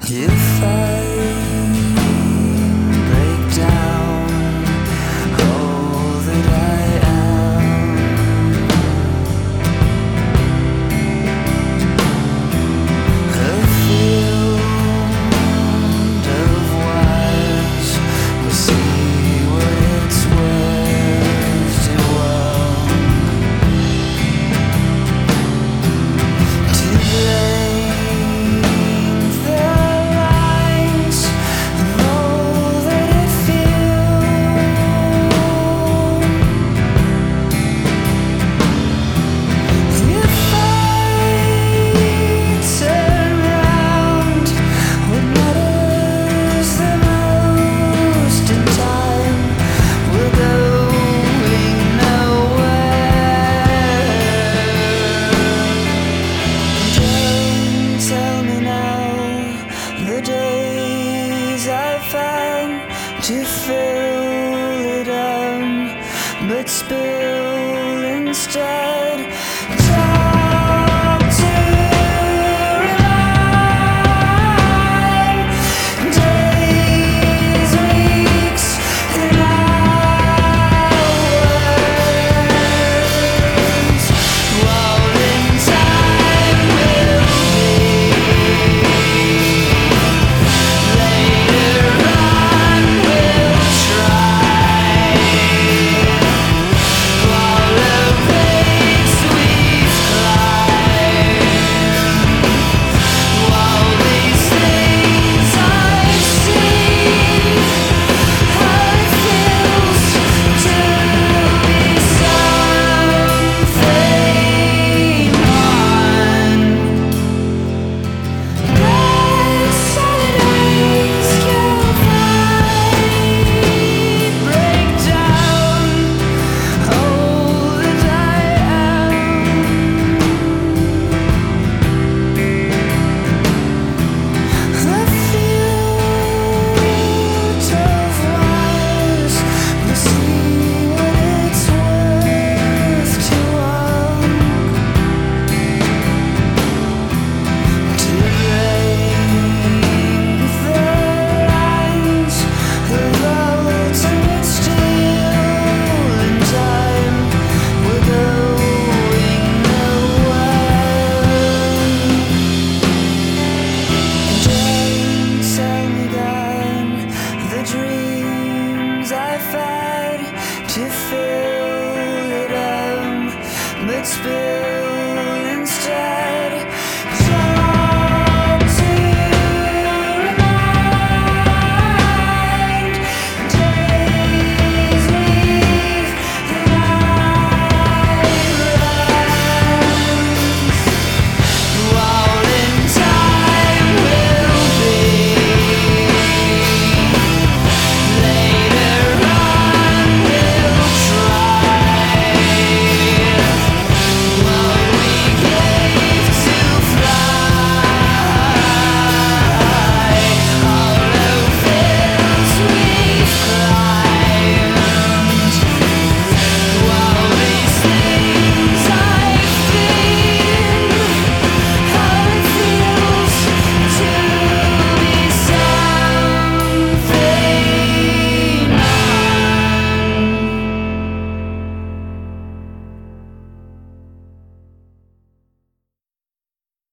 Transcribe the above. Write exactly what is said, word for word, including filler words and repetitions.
If I break down all that I am, a field of wires will see what it's worth to well. To blame the lines and all that it feels. If I turn round, what matters the most in time, we're going nowhere. Don't tell me now the days I found to fill it up, but spill instead.